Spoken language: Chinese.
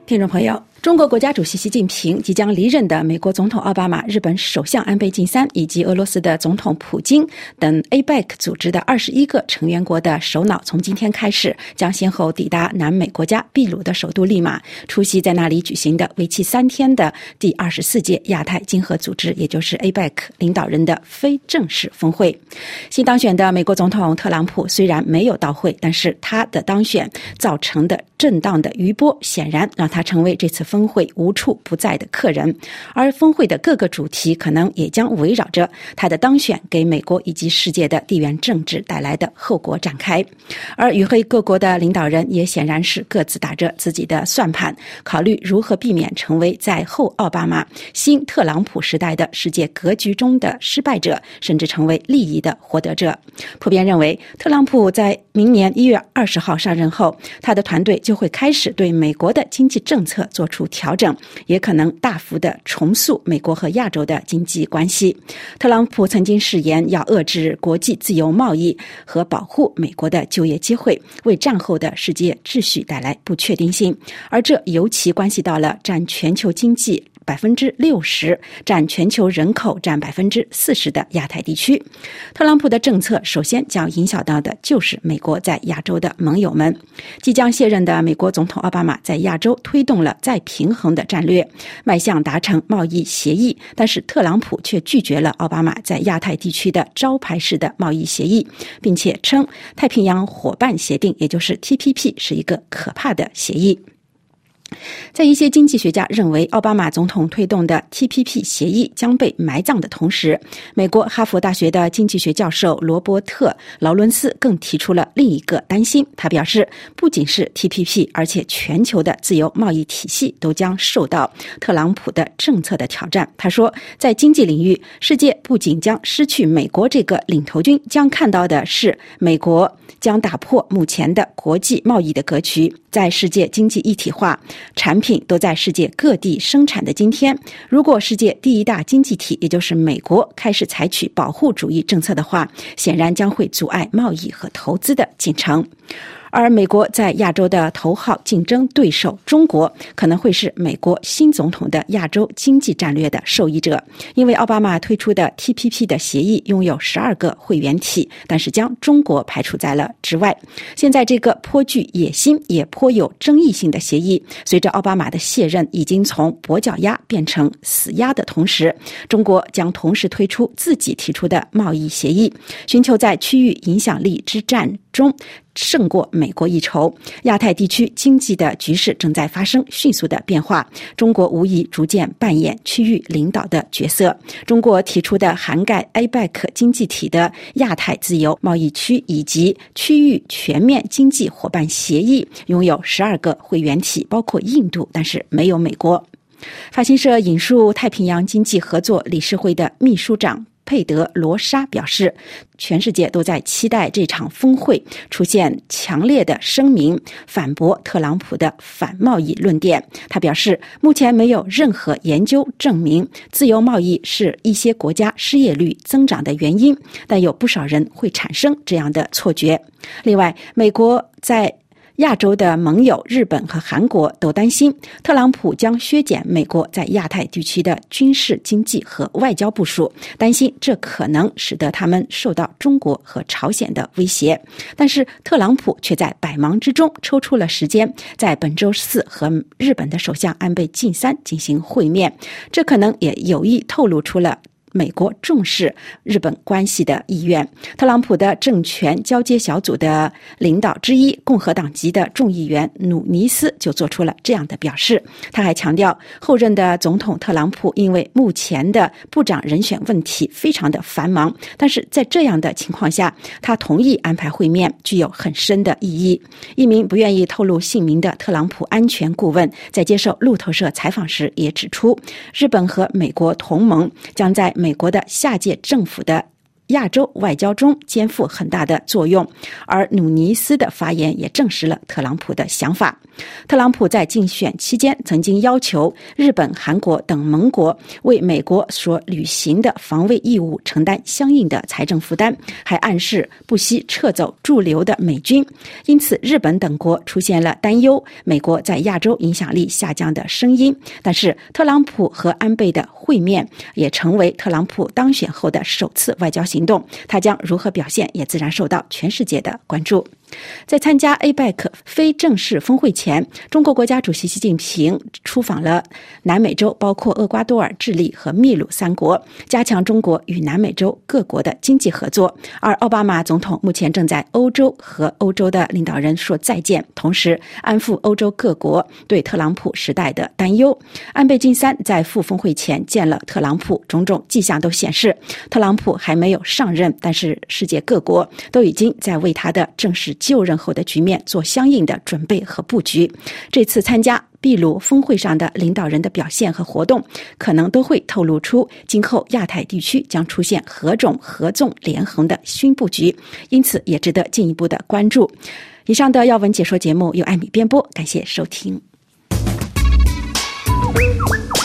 听众朋友，中国国家主席习近平即将离任的美国总统奥巴马、日本首相安倍晋三以及俄罗斯的总统普京等 APEC 组织的21个成员国的首脑，从今天开始将先后抵达南美国家秘鲁的首都利马，出席在那里举行的为期3天的第24届亚太经合组织，也就是 APEC 领导人的非正式峰会。新当选的美国总统特朗普虽然没有到会，但是他的当选造成的震荡的余波显然让他成为这次峰会无处不在的客人，而峰会的各个主题可能也将围绕着他的当选给美国以及世界的地缘政治带来的后果展开。而与会各国的领导人也显然是各自打着自己的算盘，考虑如何避免成为在后奥巴马、新特朗普时代的世界格局中的失败者，甚至成为利益的获得者。普遍认为，特朗普在明年1月20号上任后，他的团队就会开始对美国的经济政策做出调整，也可能大幅地重塑美国和亚洲的经济关系。特朗普曾经誓言要遏制国际自由贸易和保护美国的就业机会，为战后的世界秩序带来不确定性，而这尤其关系到了占全球经济60%、占全球人口占40%的亚太地区。特朗普的政策首先将影响到的就是美国在亚洲的盟友们。即将卸任的美国总统奥巴马在亚洲推动了再平衡的战略，迈向达成贸易协议，但是特朗普却拒绝了奥巴马在亚太地区的招牌式的贸易协议，并且称太平洋伙伴协定，也就是 TPP 是一个可怕的协议。在一些经济学家认为奥巴马总统推动的 TPP 协议将被埋葬的同时，美国哈佛大学的经济学教授罗伯特·劳伦斯更提出了另一个担心。他表示，不仅是 TPP， 而且全球的自由贸易体系都将受到特朗普的政策的挑战。他说，在经济领域，世界不仅将失去美国这个领头军，将看到的是美国将打破目前的国际贸易的格局。在世界经济一体化，产品都在世界各地生产的今天，如果世界第一大经济体，也就是美国开始采取保护主义政策的话，显然将会阻碍贸易和投资的进程。而美国在亚洲的头号竞争对手中国可能会是美国新总统的亚洲经济战略的受益者，因为奥巴马推出的 TPP 的协议拥有12个会员体，但是将中国排除在了之外。现在这个颇具野心也颇有争议性的协议，随着奥巴马的卸任已经从跛脚鸭变成死鸭的同时，中国将同时推出自己提出的贸易协议，寻求在区域影响力之战中胜过美国一筹。亚太地区经济的局势正在发生迅速的变化，中国无疑逐渐扮演区域领导的角色。中国提出的涵盖 APEC 经济体的亚太自由贸易区以及区域全面经济伙伴协议拥有12个会员体，包括印度，但是没有美国。法新社引述太平洋经济合作理事会的秘书长佩德·罗莎表示，全世界都在期待这场峰会出现强烈的声明，反驳特朗普的反贸易论点。他表示，目前没有任何研究证明自由贸易是一些国家失业率增长的原因，但有不少人会产生这样的错觉。另外，美国在亚洲的盟友日本和韩国都担心特朗普将削减美国在亚太地区的军事、经济和外交部署，担心这可能使得他们受到中国和朝鲜的威胁。但是特朗普却在百忙之中抽出了时间，在本周4和日本的首相安倍晋三进行会面，这可能也有意透露出了美国重视日本关系的意愿。特朗普的政权交接小组的领导之一，共和党籍的众议员努尼斯就做出了这样的表示。他还强调，后任的总统特朗普因为目前的部长人选问题非常的繁忙，但是在这样的情况下，他同意安排会面，具有很深的意义。一名不愿意透露姓名的特朗普安全顾问在接受路透社采访时也指出，日本和美国同盟将在美国的下届政府的亚洲外交中肩负很大的作用，而努尼斯的发言也证实了特朗普的想法。特朗普在竞选期间曾经要求日本、韩国等盟国为美国所履行的防卫义务承担相应的财政负担，还暗示不惜撤走驻留的美军。因此日本等国出现了担忧美国在亚洲影响力下降的声音。但是特朗普和安倍的会面也成为特朗普当选后的首次外交行动，他将如何表现也自然受到全世界的关注。在参加 APEC 非正式峰会前，中国国家主席习近平出访了南美洲，包括厄瓜多尔、智利和秘鲁3国，加强中国与南美洲各国的经济合作。而奥巴马总统目前正在欧洲和欧洲的领导人说再见，同时安抚欧洲各国对特朗普时代的担忧。安倍晋三在赴峰会前见了特朗普，种种迹象都显示特朗普还没有上任，但是世界各国都已经在为他的正式就任后的局面做相应的准备和布局。这次参加秘鲁峰会上的领导人的表现和活动，可能都会透露出今后亚太地区将出现何种合纵连横的新布局，因此也值得进一步的关注。以上的要闻解说节目由艾米编播，感谢收听。